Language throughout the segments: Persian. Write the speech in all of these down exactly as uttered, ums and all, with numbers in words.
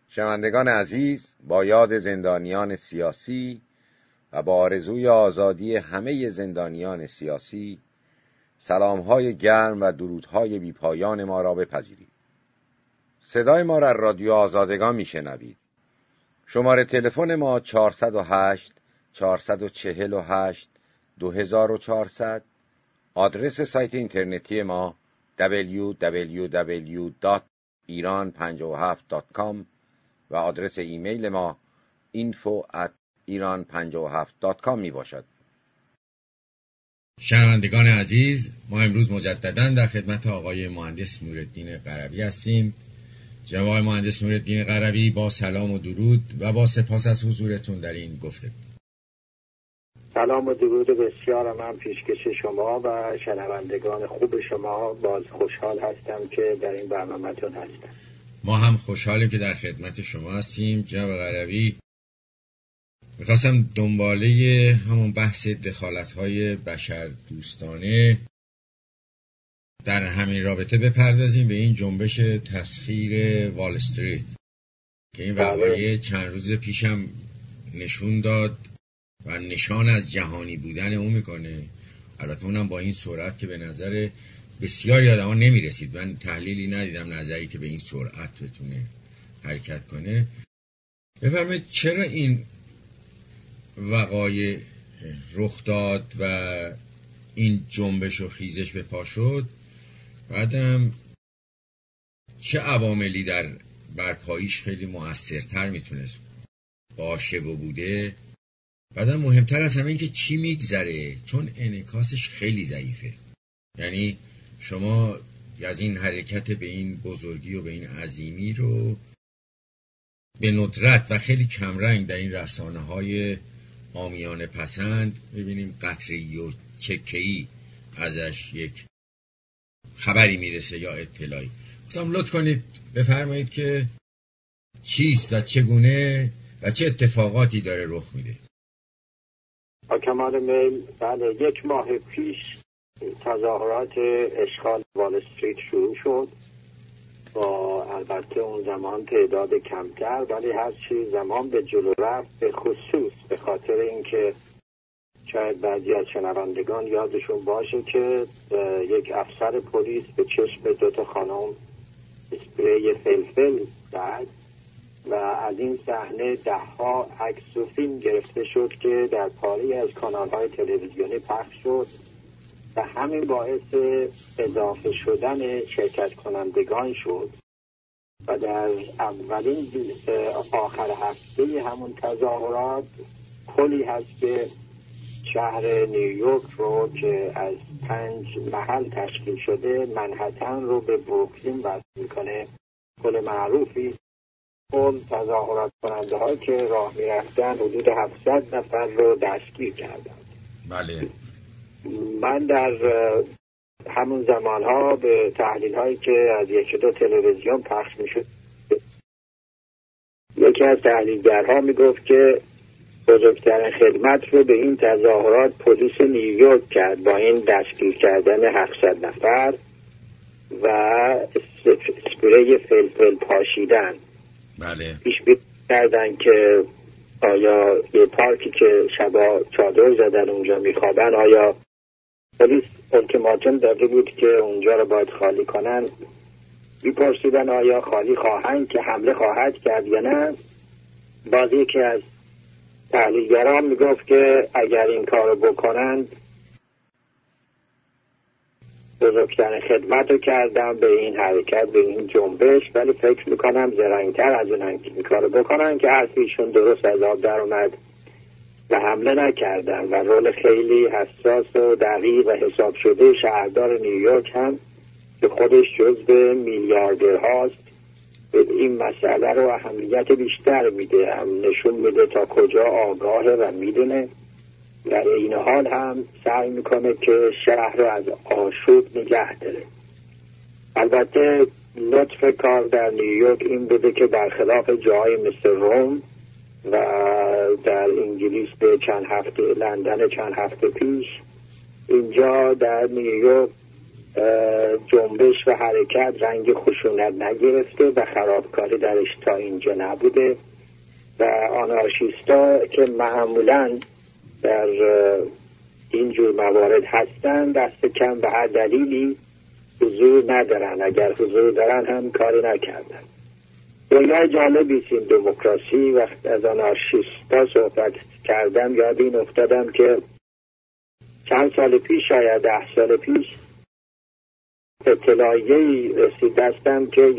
شنوندگان عزیز، با یاد زندانیان سیاسی و با آرزوی آزادی همه زندانیان سیاسی، سلام‌های گرم و درودهای بی‌پایان ما را بپذیرید. صدای ما را رادیو آزادگان میشنوید. شماره تلفن ما چهارصد و هشت چهارصد و چهل و هشت دو هزار و چهارصد، آدرس سایت اینترنتی ما دبلیو دبلیو دبلیو دات ایران پنجاه و هفت دات کام و آدرس ایمیل ما اینفو ات ایران پنجاه و هفت دات کام می باشد. شنوندگان عزیز، ما امروز مجدداً در خدمت آقای مهندس نورالدین قروی هستیم. جناب آقای مهندس نورالدین قروی، با سلام و درود و با سپاس از حضورتون در این گفتگو. سلام و درود بسیار من پیشکش شما و شنوندگان خوب شما. باز خوشحال هستم که در این برنامه‌تون هستم. ما هم خوشحالیم که در خدمت شما هستیم. جناب قروی، میخواستم دنباله همون بحث دخالت‌های بشر دوستانه در همین رابطه بپردازیم به این جنبش تسخیر وال استریت که این وقایع چند روز پیشم نشون داد و نشان از جهانی بودن اون میکنه. البته اونم با این سرعت که به نظر بسیاری آدما نمیرسید. من تحلیلی ندیدم نظری که به این سرعت بتونه حرکت کنه. بفرمایید چرا این وقایع رخ داد و این جنبش و خیزش به پا شد؟ بعدم چه عواملی در برپاییش خیلی مؤثرتر میتونست باشه و بوده؟ بعدم مهمتر از همه این که چی میگذره، چون انعکاسش خیلی ضعیفه. یعنی شما از این حرکت به این بزرگی و به این عظیمی رو به ندرت و خیلی کمرنگ در این رسانه های عامیانه پسند ببینیم قطری و چکه‌ای ازش یک خبری میرسه یا اطلاعی. مثلا لطف کنید بفرمایید که چیست و چگونه و چه اتفاقاتی داره رخ میده. با کمال میل، بله، یک ماه پیش تظاهرات اشغال وال استریت شروع شد با البته اون زمان تعداد کمتر، ولی هر چی زمان به جلو رفت، به خصوص به خاطر اینکه شاید بعضی از شنوندگان یادشون باشه که یک افسر پلیس به چشم دوتا خانم اسپری فلفل زد و از این صحنه ده‌ها عکس و فیلم گرفته شد که در پاری از کانال‌های تلویزیونی پخش شد و همین باعث اضافه شدن شرکت کنندگان شد و در اولین آخر هفته همون تظاهرات پلی هست که شهر نیویورک رو که از پنج محل تشکیل شده، منهتن رو به بروکلین وصل میکنه، پل معروفی. پل تظاهرات کننده ها که راه میرفتن حدود هفتصد نفر رو دستگیر کردن. بله. من در همون زمان ها به تحلیل هایی که از یکی دو تلویزیون پخش میشد، یکی از تحلیلگرها میگفت که بزرگترین خدمت رو به این تظاهرات پلیس نیویورک کرد با این دستگیر کردن هفتصد نفر و اسپری فلفل پاشیدن. بله. پیش بینی کردن که آیا یه پارکی که شبا چادر زدن اونجا میخوابن، آیا پلیس التیماتوم داده بود که اونجا رو باید خالی کنن؟ میپرسیدن آیا خالی خواهند که حمله خواهد کرد یا نه. باز یکی از تحلیلگران میگفت که اگر این کارو بکنند بزرگترین خدمت رو کردم به این حرکت، به این جنبش، ولی فکر میکنم زرنگتر از اونن که این کارو بکنن که حرفیشون درست از آب در اومد و حمله نکردن و رول خیلی حساس و دقیق و حساب شده شهردار نیویورک هم که خودش جزو میلیاردرهاست این مسئله رو اهمیت بیشتر میده، هم نشون میده تا کجا آگاهه و میدونه. در این حال هم سعی میکنه که شهر رو از آشوب نگه داره. البته لطف کار در نیویورک این بوده که برخلاف جای مثل روم و در انگلیس به چند هفته، لندن چند هفته پیش، اینجا در نیویورک جنبش و حرکت رنگ خشونت نگرفته و خرابکاری درش تا اینجا نبوده و آنارشیستا که معمولاً در اینجور موارد هستن دست کم به هر دلیلی حضور ندارن، اگر حضور دارن هم کاری نکردن. دنیای جالبی است این دموکراسی. وقت از آنارشیستا صحبت کردم یاد این افتادم که چند سال پیش، شاید ده سال پیش، اطلاعیه‌ای رسید دستم که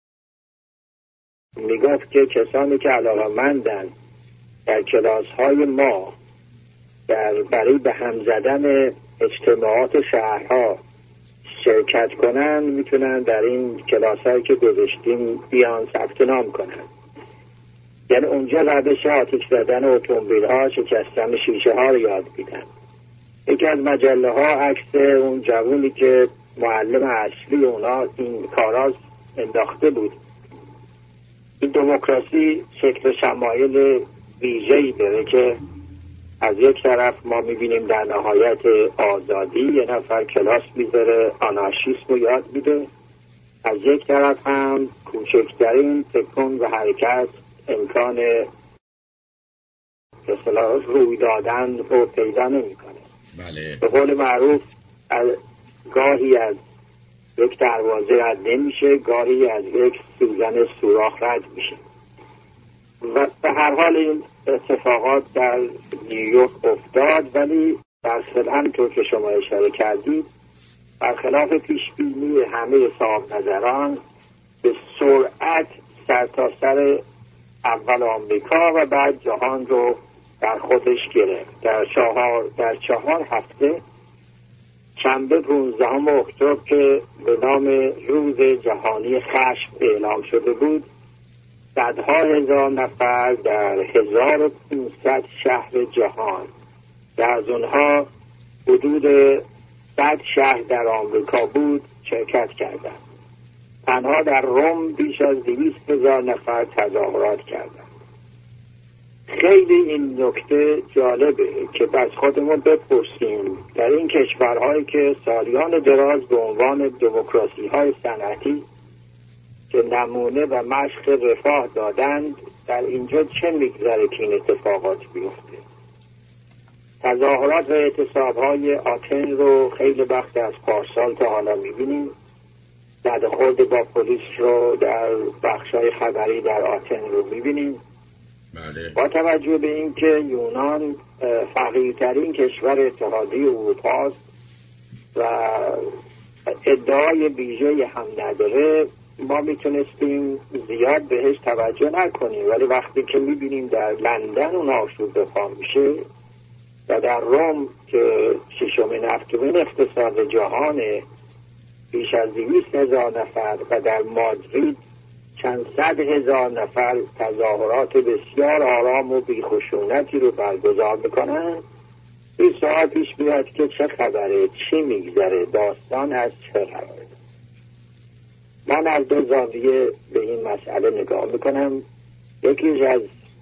میگفت که کسانی که علاقه‌مندن در کلاس‌های ما در برای به هم زدن اجتماعات شهرها شرکت کنن میتونن در این کلاس‌هایی که گذاشتیم بیان ثبت نام کنن. یعنی اونجا روش آتش زدن اتومبیل‌ها، شکستن شیشه ها رو یاد میدن. یکی از مجله ها عکس اون جوونی که معلم اصلی اونا این کاراز انداخته بود. این دموکراسی شکل شمایل ویژه‌ای داره که از یک طرف ما میبینیم در نهایت آزادی یه نفر کلاس میذاره آنارشیسم رو یاد میده، از یک طرف هم کوچکترین تکون و حرکت امکان اصطلاح روی دادن رو پیدا نمیکنه. بله. به قول معروف گاهی از یک دروازه رد نمیشه، گاهی از یک سوزن سوراخ رد میشه و به هر حال این اتفاقات در نیویورک افتاد. ولی برخلاف همونطور که شما اشاره کردید، برخلاف پیشبینی همه صاحب نظران به سرعت سرتاسر اول آمریکا و بعد جهان رو در خودش گرفت. در چهار در چهار هفته شنبه پانزدهم اکتبر که به نام روز جهانی خشم اعلام شده بود، صدها هزار نفر در هزار و پانصد شهر جهان، در از اونها حدود صد شهر در آمریکا بود، شرکت کردند. تنها در روم بیش از دویست هزار نفر تظاهرات کردند. خیلی این نکته جالبه که از خودمون بپرسیم در این کشورهایی که سالیان دراز به عنوان دموکراسی های صنعتی که نمونه و مشق رفاه دادند، در اینجا چه میگذره که این اتفاقات بیفته. تظاهرات و اعتصاب‌های آتن رو خیلی وقت از پارسال تا حالا میبینیم. زدخورد با پلیس رو در بخش‌های خبری در آتن رو میبینیم. بله. با توجه به این که یونان فقیرترین کشور اتحادیه اروپا است و ادعای ویژه‌ای هم نداره، ما میتونستیم زیاد بهش توجه نکنیم. ولی وقتی که میبینیم در لندن اون آشوب بپا میشه و در روم که ششمین هفتمین اقتصاد جهانه بیش از دویست هزار نفر و در مادرید چند صد هزار نفر تظاهرات بسیار آرام و بیخشونتی رو برگزار بکنن، این سوال پیش میاد که چه خبره، چی میگذره، داستان از چه خبره. من از دو زاویه به این مسئله نگاه میکنم. یکیش از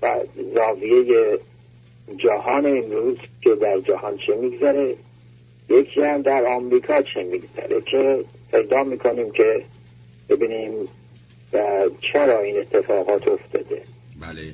زاویه جهان امروز که در جهان چه میگذره، یکی هم در آمریکا چه میگذره که پیدا میکنیم که ببینیم چرا این اتفاقات افتاده. بله.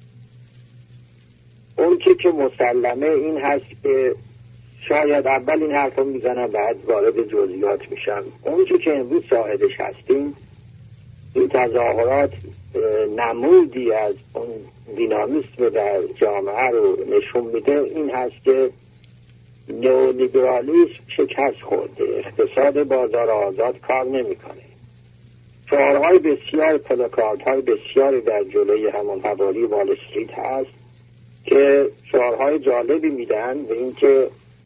اون که که مسلمه این هست که شاید اول این حرف رو میزنم بعد وارد جزئیات میشم. اون که که امروز شاهدش هستیم، این تظاهرات نمودی از اون دینامیسم در جامعه رو نشون میده. این هست که نئولیبرالیسم شکست خورده، اقتصاد بازار آزاد کار نمیکنه. شعارهای بسیار، پلاکاردهای بسیاری در جلوی همون حوالی وال استریت هست که شعارهای جالبی میدن به این که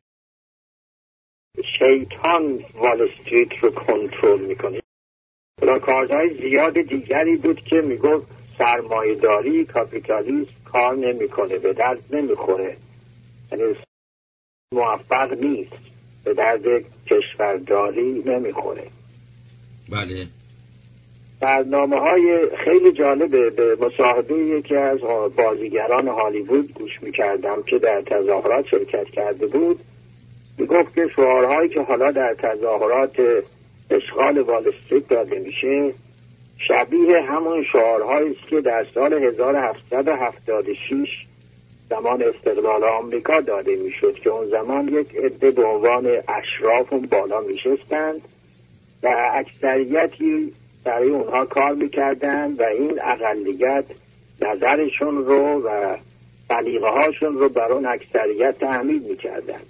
شیطان وال استریت رو کنترل میکنه. پلاکاردهای زیاد دیگری بود که میگفت سرمایه‌داری، کاپیتالیسم کار نمیکنه، به درد نمیخوره، یعنی موفق نیست، به درد کشورداری نمیخوره. بله. برنامه های خیلی جالبه. به مصاحبه یکی از بازیگران هالیوود گوش میکردم که در تظاهرات شرکت کرده بود. میگفت که شعارهایی که حالا در تظاهرات اشغال وال استریت داده میشه شبیه همون شعارهایی است که در سال هزار و هفتصد و هفتاد و شش زمان استقلال آمریکا داده میشد که اون زمان یک عده به عنوان اشراف اون بالا میشستند و اکثریتی برای اونها کار میکردند و این اقلیت نظرشون رو و سلیقه هاشون رو بر اون اکثریت تحمیل میکردند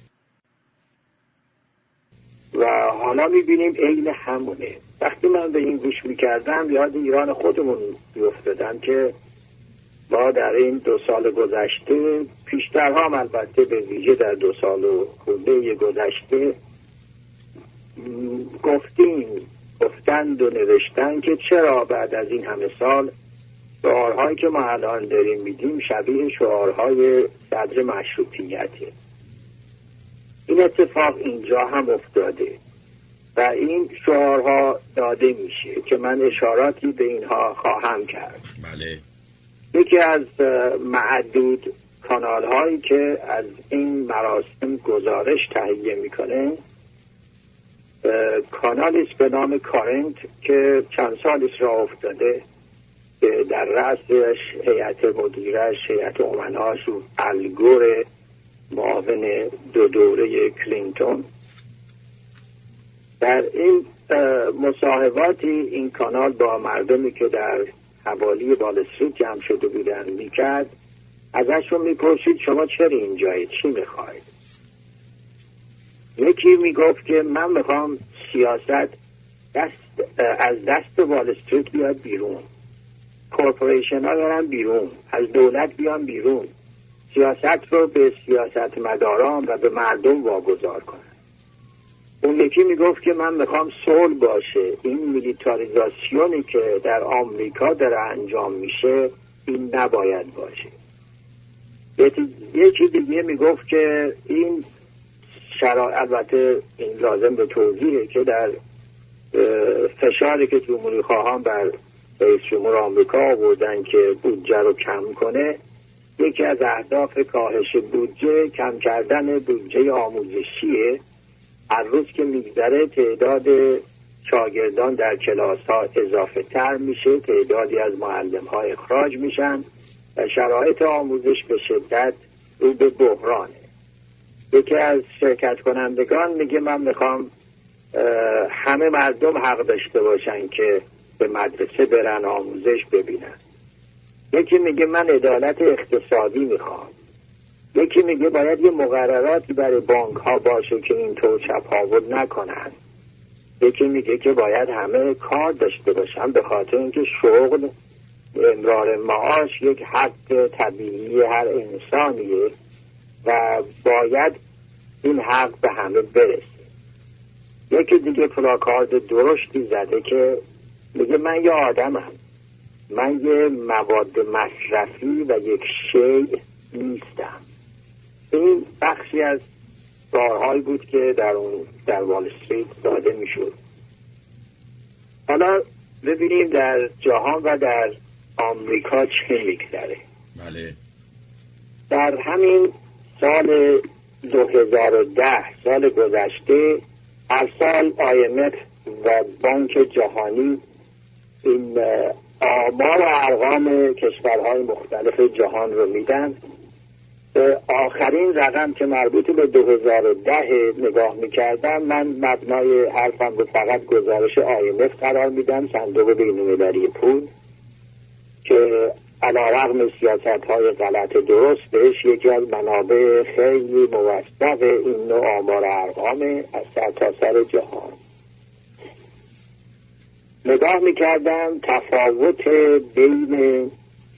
و حالا میبینیم عین همونه. وقتی من به این گوش میکردم یاد ایران خودمون بیفتادم که ما در این دو سال گذشته پیشترها هم البته به ویژه در دو سال و خورده گذشته گفتیم گفتند و نوشتن که چرا بعد از این همه سال شعارهایی که ما الان داریم میدیم شبیه شعارهای صدر مشروطیته. این اتفاق اینجا هم افتاده و این شعارها داده میشه که من اشاراتی به اینها خواهم کرد. بله. یکی از معدود کانال هایی که از این مراسم گزارش تهیه میکنه کانالی است به نام کارنت که چند سال است راه افتاده، در رأسش هیئت مدیرش، هیئت امناش و الگور معاون دو دوره کلینتون. در این مصاحباتی این کانال با مردمی که در حوالی وال استریت جمع شده بودن میکرد، ازشون میپرسید شما چرا اینجایید، چی میخواید؟ یکی میگفت که من میخوام سیاست دست از دست وال استریت بیاد بیرون، کورپوریشن ها برن بیرون، از دولت بیان بیرون، سیاست رو به سیاست مداران و به مردم واگذار کنن. اون یکی میگفت که من میخوام صلح باشه، این میلیتاریزاسیونی که در آمریکا داره انجام میشه این نباید باشه. یکی دیگه میگفت که این شرایط، البته این لازم به توضیحه که در فشاری که جمهوری خواهان بر رئیس جمهور آمریکا آوردن که بودجه رو کم کنه، یکی از اهداف کاهش بودجه کم کردن بودجه آموزشیه. هر روز که میگذره تعداد شاگردان در کلاس ها اضافه تر میشه، تعدادی از معلم ها اخراج میشن و شرایط آموزش به شدت رو به بحرانه. یکی از شرکت کنندگان میگه من میخوام همه مردم حق داشته باشن که به مدرسه برن آموزش ببینن. یکی میگه من عدالت اقتصادی میخوام. یکی میگه باید یه مقرراتی برای بانک ها باشه که اینطور چپاول نکنن. یکی میگه که باید همه کار داشته باشن به خاطر اینکه شغل، امرار معاش یک حق طبیعی هر انسانیه و باید این حق به همه برسه. یکی دیگه پلاکارد درشتی زده که میگه من یه آدمم، من یه مواد مصرفی و یک شیء نیستم. این بخشی از کارهایی بود که در اون در وال استریت داده میشد. حالا ببینیم در جهان و در آمریکا چه میگذره. بله. در همین سال دو هزار و ده، سال گذشته، هر سال آی ام اف و بانک جهانی این آمار و ارقام کشورهای مختلف جهان رو میدن. آخرین رقم که مربوط به دو هزار و ده نگاه میکردم، من مبنای حرفم رو فقط گزارش آی ام اف قرار میدم، صندوق بین‌المللی پول، که علیرغم سیاست‌های غلط درستش یکی از منابع خیلی موثق این نوع آمار ارقام از سرتاسر جهان. نگاه میکردم تفاوت بین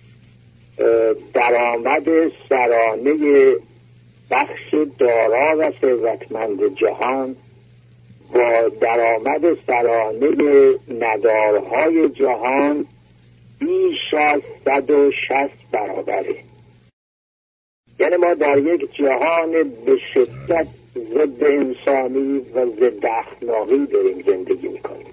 درآمد سرانه بخش دارا و ثروتمند جهان با درآمد سرانه ندارهای جهان بیش از صد و شصت برابره. یعنی ما در یک جهان به شدت ضد انسانی و ضد اخلاقی داریم زندگی میکنیم.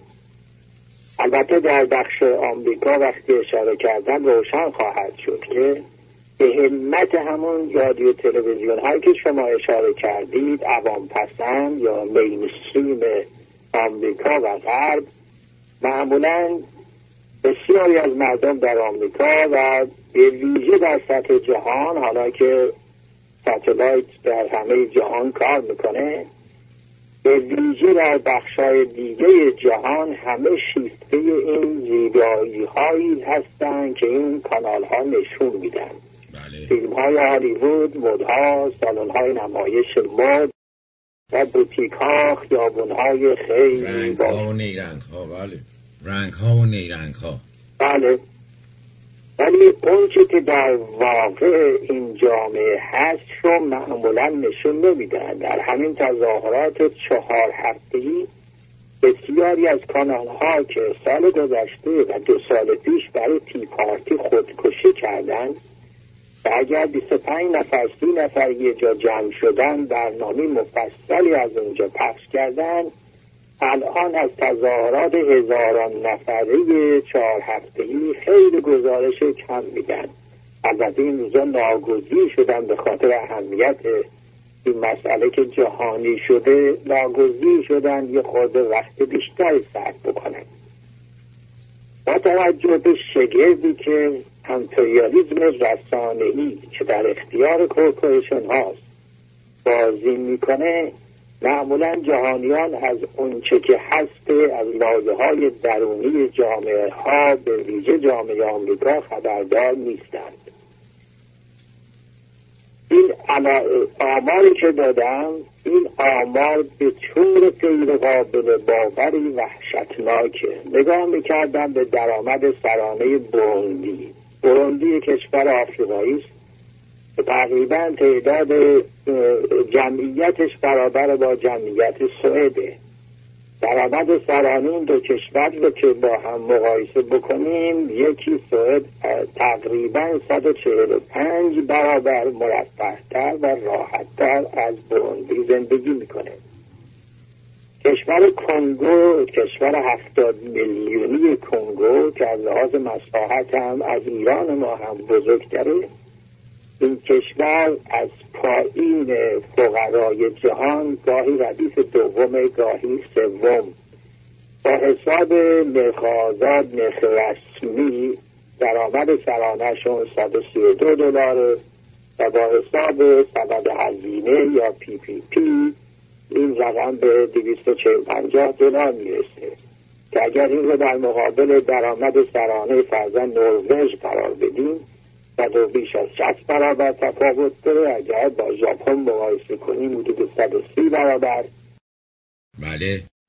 البته در بخش آمریکا وقتی اشاره کردم روشن خواهد شد که به همت همون رادیو تلویزیون هایی که شما اشاره کردید، عوام پسند یا مینستریم آمریکا و غرب، معمولا بسیاری از مردم در آمریکا و به ویژه در سطح جهان، حالا که ساتلایت در همه جهان کار میکنه، به ویژه در بخشای دیگه جهان همه شیفته این زیبایی هایی هستن که این کانال ها نشون میدن. بله. فیلم های هالیوود، مدها، سالن های نمایش مد و بوتیک ها، خیابون های خیلی رنگ ها و نیرنگ ها. بله، رنگ ها و نیرنگ ها. بله. ولی اون چی که در واقع این جامعه هست رو معمولا نشون نمیدن. در همین تظاهرات چهار هفته‌ای بسیاری از کانال ها که سال گذشته و دو سال پیش برای تی پارتی خودکشی کردن و اگر بیست و پنج نفر سی نفر یه جا جمع شدن برنامه مفصلی از اونجا پخش کردن، الان از تظاهرات هزاران نفره چهار هفته‌ای خیلی گزارش کم میدن. البته این روزا ناگزیر شدن به خاطر اهمیت این مسئله که جهانی شده، ناگزیر شدن یه خورده وقت بیشتری صرف بکنن. با توجه به شگردی که امپریالیسم رسانه‌ای که در اختیار کورپوریشن هاست بازی میکنه، معمولا جهانیان از اونچه که هست از لایه های درونی جامعه ها به ویژه جامعه آمریکا خبردار نیستند. این آماری که دادم، این آمار به طور غیر قابل باوری وحشتناکه. نگاه میکردم به درآمد سرانه بروندی. بروندی کشور آفریقایی است، تقریبا تعداد جمعیتش برابر با جمعیت سوئده. درآمد سرانه این دو کشور رو که با هم مقایسه بکنیم، یکی سوئد تقریبا صد و چهل و پنج برابر مرفه‌تر و راحت‌تر از بروندی زندگی میکنه. کشور کنگو، کشور هفتاد میلیونی کنگو که از لحاظ مساحت هم از ایران ما هم بزرگتره، این کشور از پایین فقرای جهان گاهی ردیف دوم گاهی سوم. با حساب نرخ آزاد، نرخ رسمی، درآمد سرانه‌شون صد و سی و دو دلاره و با حساب سبد هزینه یا پی پی پی این رقم به دویست و چهل پنجاه دلار میرسه که اگر این رو در مقابل درآمد سرانه فرضاً نروژ قرار بدیم و دو بیش از شصت برابر تفاوت داره. اگر با ژاپن مقایسه کنیم حدود صد و سی برابر. بله.